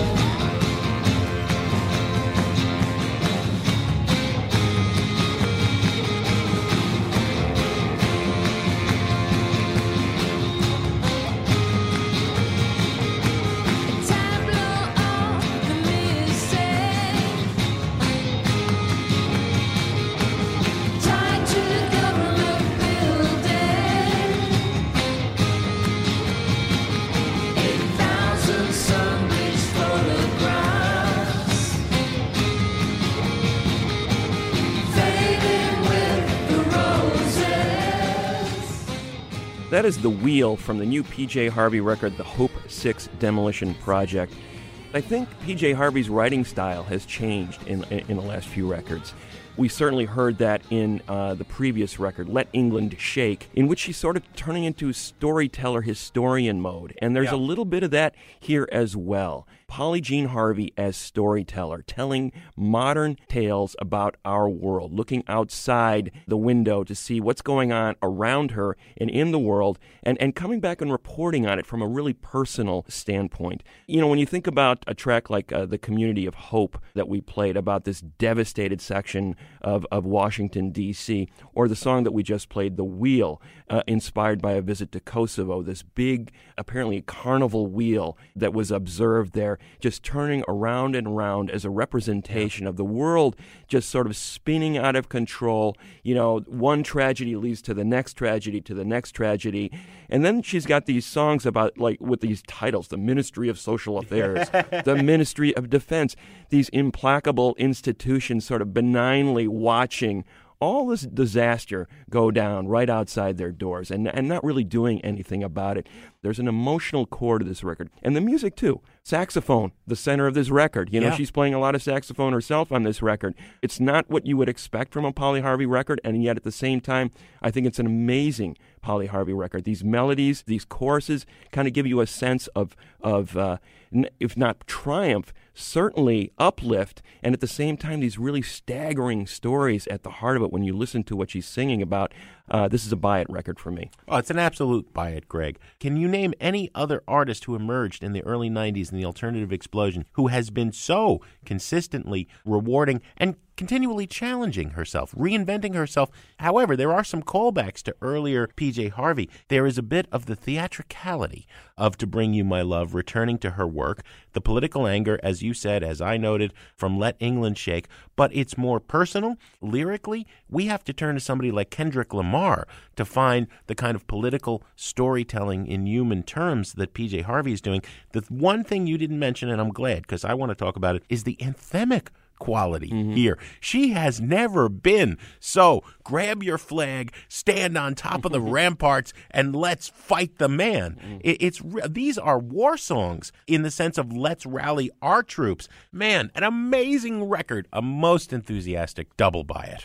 Speaker 6: That is The Wheel from the new P J Harvey record, The Hope six Demolition Project. I think P J Harvey's writing style has changed in, in the last few records. We certainly heard that in uh, the previous record, Let England Shake, in which she's sort of turning into storyteller, historian mode. And there's
Speaker 7: Yeah.
Speaker 6: a little bit of that here as well. Polly Jean Harvey as storyteller, telling modern tales about our world, looking outside the window to see what's going on around her and in the world, and, and coming back and reporting on it from a really personal standpoint. You know, when you think about a track like uh, The Community of Hope that we played about this devastated section of, of Washington, D C, or the song that we just played, The Wheel, uh, inspired by a visit to Kosovo, this big, apparently carnival wheel that was observed there, just turning around and around as a representation of the world just sort of spinning out of control. You know, one tragedy leads to the next tragedy, to the next tragedy. And then she's got these songs about, like, with these titles, the Ministry of Social Affairs, the Ministry of Defense, these implacable institutions sort of benignly watching all this disaster go down right outside their doors and, and not really doing anything about it. There's an emotional core to this record. And the music, too. Saxophone, the center of this record. You know,
Speaker 7: Yeah.
Speaker 6: she's playing a lot of saxophone herself on this record. It's not what you would expect from a Polly Harvey record, and yet at the same time, I think it's an amazing Polly Harvey record. These melodies, these choruses kind of give you a sense of, of uh, n- if not triumph, certainly uplift, and at the same time, these really staggering stories at the heart of it when you listen to what she's singing about. Uh, this is a buy-it record for me.
Speaker 7: Oh, it's an absolute buy it, Greg. Can you name any other artist who emerged in the early nineties in the alternative explosion who has been so consistently rewarding and continually challenging herself, reinventing herself? However, there are some callbacks to earlier P J Harvey. There is a bit of the theatricality of To Bring You My Love returning to her work, the political anger, as you said, as I noted, from Let England Shake, but it's more personal. Lyrically, we have to turn to somebody like Kendrick Lamar to find the kind of political storytelling in human terms that P J Harvey is doing. The one thing you didn't mention, and I'm glad because I want to talk about it, is the anthemic quality here. She has never been so grab your flag, stand on top of the ramparts, and let's fight the man. It, it's these are war songs in the sense of let's rally our troops. Man, an amazing record, a most enthusiastic double buy it.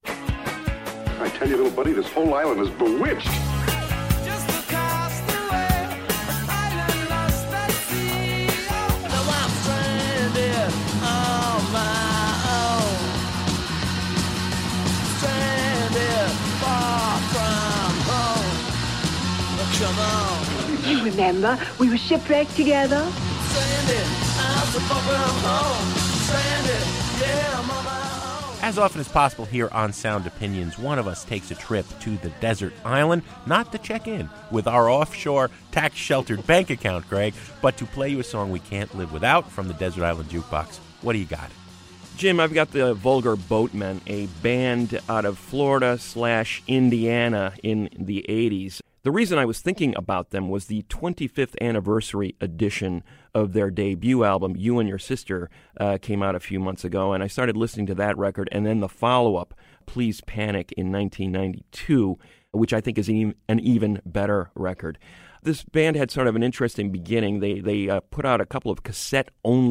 Speaker 20: I tell you, little buddy, this whole island is bewitched.
Speaker 21: You remember, we were shipwrecked together.
Speaker 7: As often as possible here on Sound Opinions, one of us takes a trip to the desert island, not to check in with our offshore tax-sheltered bank account, Greg, but to play you a song we can't live without from the Desert Island Jukebox. What do you got?
Speaker 6: Jim, I've got the Vulgar Boatmen, a band out of Florida slash Indiana in the eighties. The reason I was thinking about them was the twenty-fifth anniversary edition of their debut album, You and Your Sister, uh, came out a few months ago, and I started listening to that record, and then the follow-up, Please Panic, in nineteen ninety-two, which I think is an even better record. This band had sort of an interesting beginning. They they uh, put out a couple of cassette-only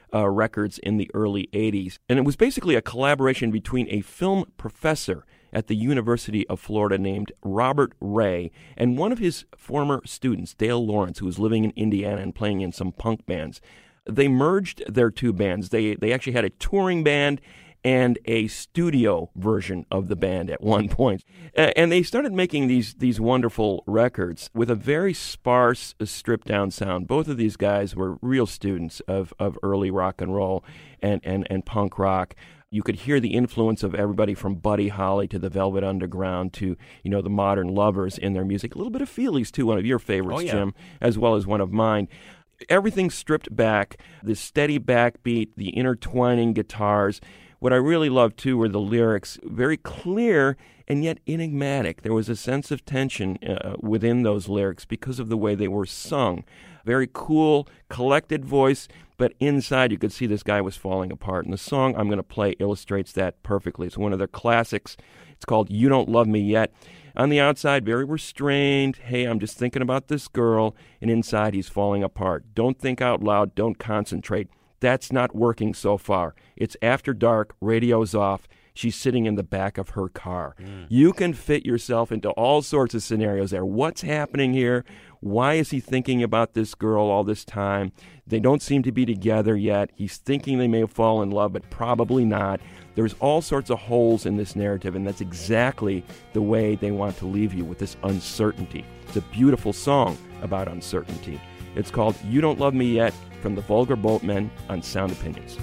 Speaker 6: uh, records in the early eighties. And it was basically a collaboration between a film professor at the University of Florida named Robert Ray and one of his former students, Dale Lawrence, who was living in Indiana and playing in some punk bands. They merged their two bands. They they actually had a touring band and a studio version of the band at one point. Uh, and they started making these these wonderful records with a very sparse, stripped-down sound. Both of these guys were real students of, of early rock and roll and, and, and punk rock. You could hear the influence of everybody from Buddy Holly to the Velvet Underground to, you know, the Modern Lovers in their music. A little bit of Feelies, too, one of your favorites,
Speaker 7: Oh, yeah.
Speaker 6: Jim, as well as one of mine. Everything stripped back, the steady backbeat, the intertwining guitars. What I really loved, too, were the lyrics, very clear and yet enigmatic. There was a sense of tension uh, within those lyrics because of the way they were sung. Very cool, collected voice, but inside you could see this guy was falling apart. And the song I'm going to play illustrates that perfectly. It's one of their classics. It's called You Don't Love Me Yet. On the outside, very restrained. Hey, I'm just thinking about this girl. And inside, he's falling apart. Don't think out loud. Don't concentrate. That's not working so far. It's after dark. Radio's off. She's sitting in the back of her car. Mm. You can fit yourself into all sorts of scenarios there. What's happening here? Why is he thinking about this girl all this time? They don't seem to be together yet. He's thinking they may have fallen in love, but probably not. There's all sorts of holes in this narrative, and that's exactly the way they want to leave you, with this uncertainty. It's a beautiful song about uncertainty. It's called You Don't Love Me Yet, from the Vulgar Boatmen on Sound Opinions.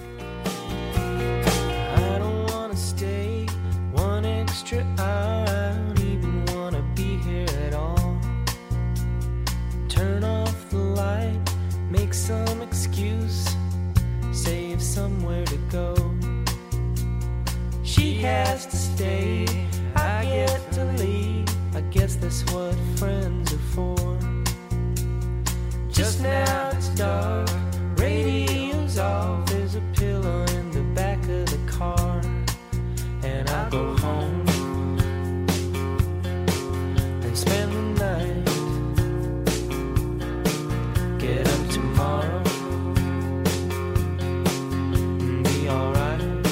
Speaker 8: I don't wanna stay one extra hour. I don't even wanna be here at all. Turn off the light, make some excuse, save somewhere to go. She has to stay, I get to leave. I guess that's what friends are for. Just now it's dark, radio's off, there's a pillow in the back of the car, and I go home and spend the night, get up tomorrow and be alright.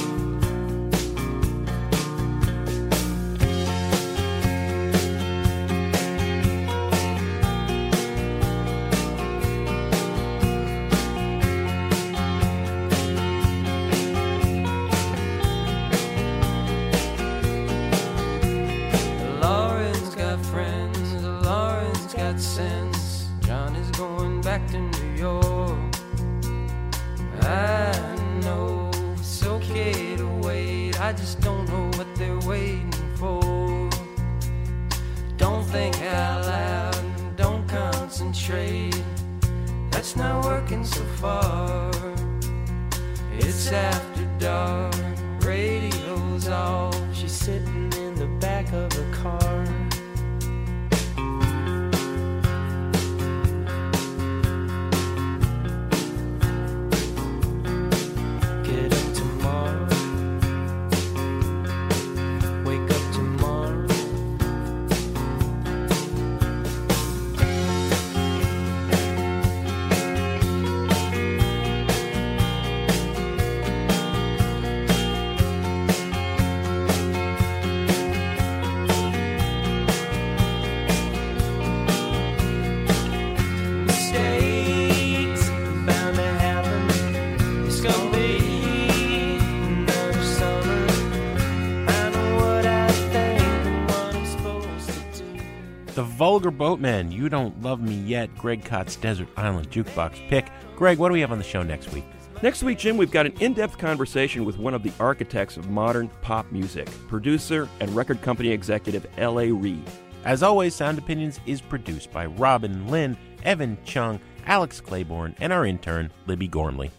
Speaker 8: Sense. John is going back to New York. I know it's okay to wait. I just don't know what they're waiting for. Don't think out loud, don't concentrate. That's not working so far. It's after dark, radio's off. She's sitting in the back of the car.
Speaker 7: Vulgar Boatmen, You Don't Love Me Yet, Greg Kott's Desert Island Jukebox pick. Greg, what do we have on the show next week?
Speaker 6: Next week, Jim, we've got an in-depth conversation with one of the architects of modern pop music, producer and record company executive L A. Reid.
Speaker 7: As always, Sound Opinions is produced by Robin Lynn, Evan Chung, Alex Claiborne, and our intern, Libby Gormley.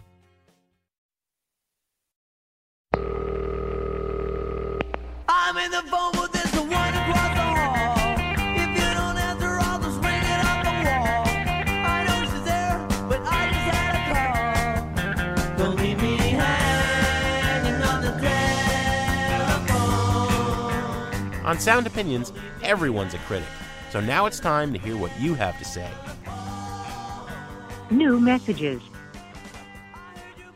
Speaker 12: I'm in the phone with this the one across the hall. If you don't answer, I'll just ring it off the wall. I know she's there, but I just had a call. Don't leave me hanging on the telephone.
Speaker 7: On Sound Opinions, everyone's a critic. So now it's time to hear what you have to say.
Speaker 21: New messages.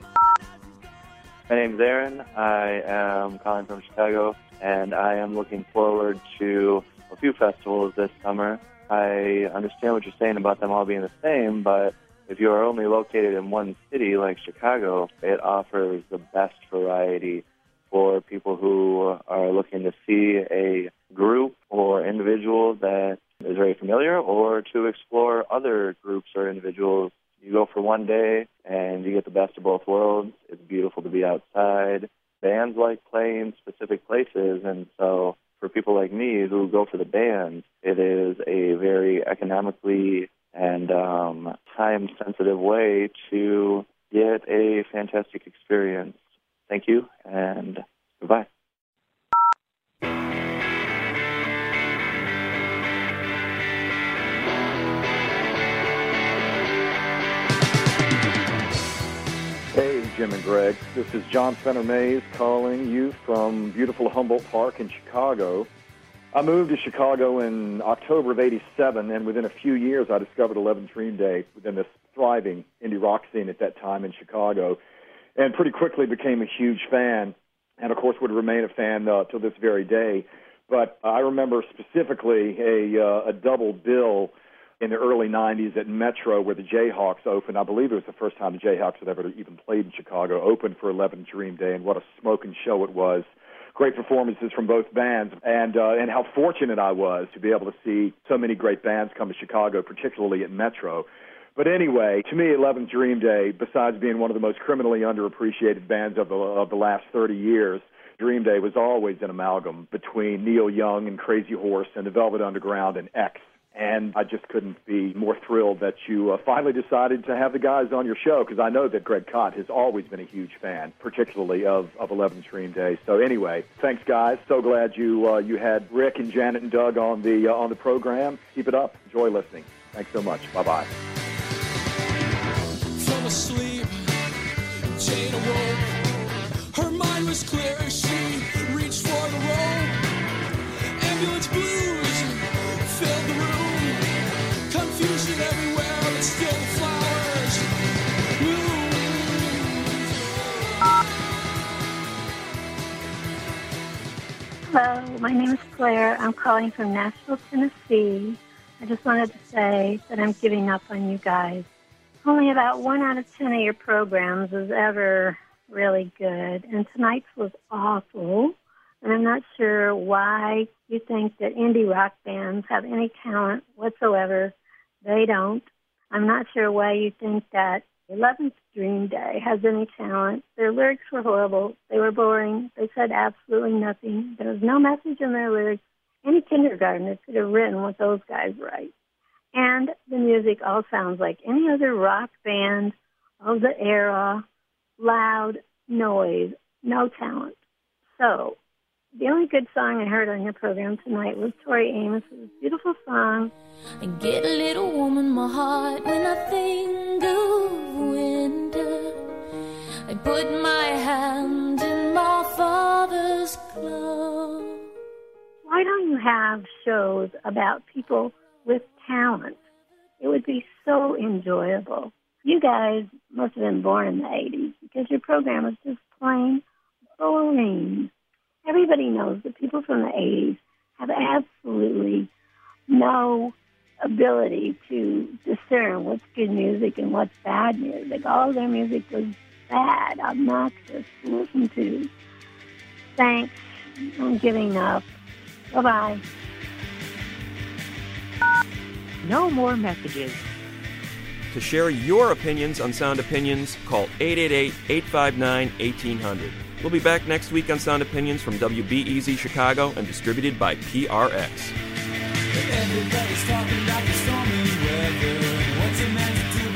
Speaker 1: My name's Aaron. I am calling from Chicago, and I am looking forward to a few festivals this summer. I understand what you're saying about them all being the same, but if you are only located in one city like Chicago, it offers the best variety for people who are looking to see a group or individual that is very familiar, or to explore other groups or individuals. You go for one day and you get the best of both worlds. It's beautiful to be outside. Bands like playing specific places, and so for people like me who go for the bands, it is a very economically and um, time-sensitive way to get a fantastic experience. Thank you, and goodbye.
Speaker 22: Hey, Jim and Greg. This is John Fenner Mays calling you from beautiful Humboldt Park in Chicago. I moved to Chicago in October of eighty-seven, and within a few years I discovered eleventh Dream Day within this thriving indie rock scene at that time in Chicago, and pretty quickly became a huge fan, and of course would remain a fan uh, till this very day. But I remember specifically a, uh, a double bill in the early nineties at Metro where the Jayhawks opened. I believe it was the first time the Jayhawks had ever even played in Chicago, opened for eleventh Dream Day, and what a smoking show it was. Great performances from both bands, and uh, and how fortunate I was to be able to see so many great bands come to Chicago, particularly at Metro. But anyway, to me, eleventh Dream Day, besides being one of the most criminally underappreciated bands of the, of the last thirty years, Dream Day was always an amalgam between Neil Young and Crazy Horse and the Velvet Underground and X. And I just couldn't be more thrilled that you uh, finally decided to have the guys on your show, because I know that Greg Kot has always been a huge fan, particularly of, of eleventh Dream Day. So anyway, thanks, guys. So glad you uh, you had Rick and Janet and Doug on the uh, on the program. Keep it up. Enjoy listening. Thanks so much. Bye-bye.
Speaker 8: From asleep, Jane awoke. Her mind was clear as she reached for the rope. Ambulance blues filled the room. Confusion everywhere, but still flowers bloom.
Speaker 23: Hello, my name is Claire. I'm calling from Nashville, Tennessee. I just wanted to say that I'm giving up on you guys. Only about one out of ten of your programs is ever really good, and tonight's was awful. And I'm not sure why you think that indie rock bands have any talent whatsoever. They don't. I'm not sure why you think that eleventh Dream Day has any talent. Their lyrics were horrible. They were boring. They said absolutely nothing. There was no message in their lyrics. Any kindergartner could have written what those guys write. And the music all sounds like any other rock band of the era. Loud noise, no talent. So the only good song I heard on your program tonight was Tori Amos's beautiful song.
Speaker 8: I get a little warm in my heart when I think of winter. I put my hand in my father's glove.
Speaker 23: Why don't you have shows about people with talent? It would be so enjoyable. You guys must have been born in the eighties because your program is just plain boring. Everybody knows that people from the eighties have absolutely no ability to discern what's good music and what's bad music. All of their music was bad, obnoxious to listen to. Thanks. I'm giving up. Bye-bye.
Speaker 24: No more messages.
Speaker 6: To share your opinions on Sound Opinions, call eight eight eight, eight five nine, one eight hundred. We'll be back next week on Sound Opinions from W B E Z Chicago and distributed by P R X.
Speaker 8: Everybody's talking about the stormy weather. What's a man to do